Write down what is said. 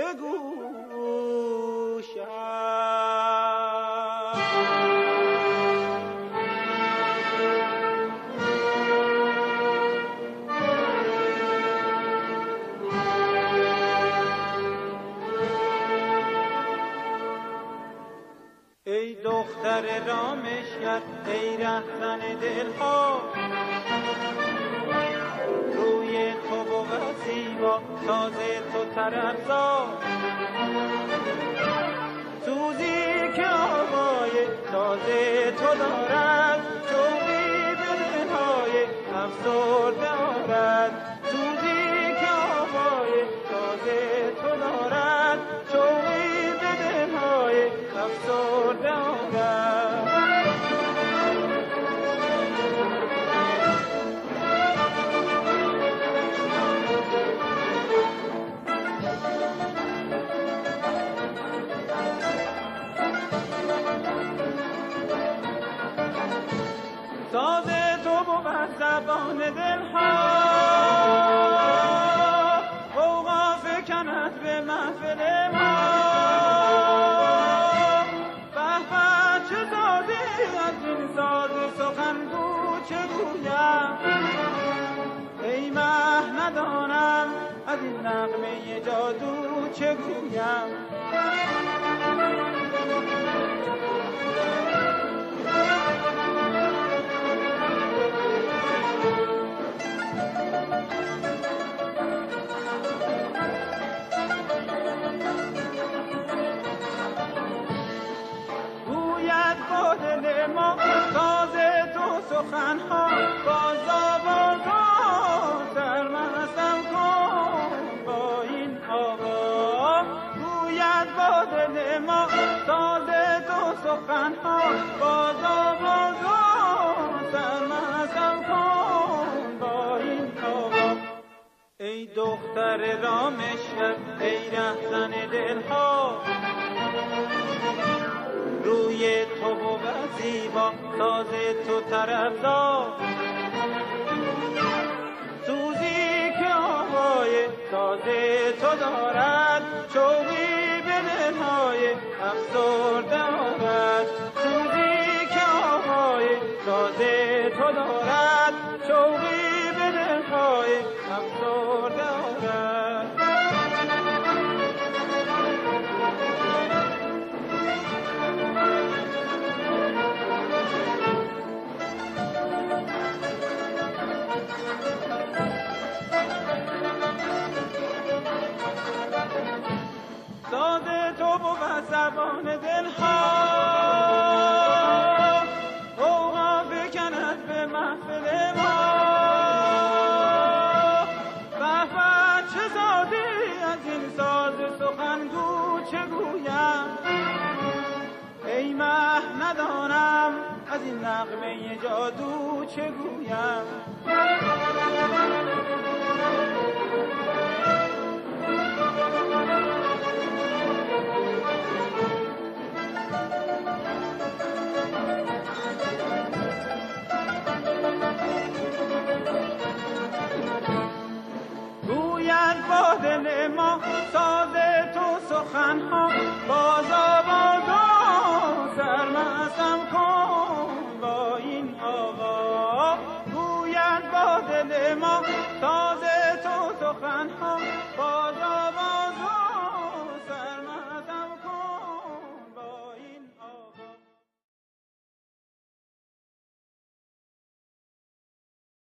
ای دختر رامشگر، ای رهزن دلها، روی تو بود زیبا، ساز تو طربزا، سوزی که آوای ساز تو دارد، شوقی به دلهای افسرده آرد، سوزی که آوای ساز تو دارد، شوقی به دلهای افسرده آرد. ساز تو بود زبان دلها، غوغا فکند به محفل ما، به به چه سازی از این ساز سخنگو چه گویم، ای مه ندانم از این نغمه جادو چه گویم. با دل ما ساز تو سخنها، بازا بازا سرمستم کن با این آوا، گوید با دل ما ساز تو سخنها، بازا بازا سرمستم کن با این آوا. ای دختر رامشگر، ای رهزن دلها، روی تو بود زیبا، ساز تو طربزا، سوزی که آوای ساز تو دارد، شوقی به دلهای افسرده آرد، سوزی که آوای ساز تو دارد، شوقی به دلهای افسرده آرد. ساز تو بود زبان دلها، غوغا فکند به محفل ما، به به چه سازی از این ساز سخنگو چه گویم، ای مه ندانم از این نغمه جادو چه گویم. با دل ما ساز تو سخنها، بازا بازا سرمستم کن با این آوا، گوید با دل ما ساز تو سخنها،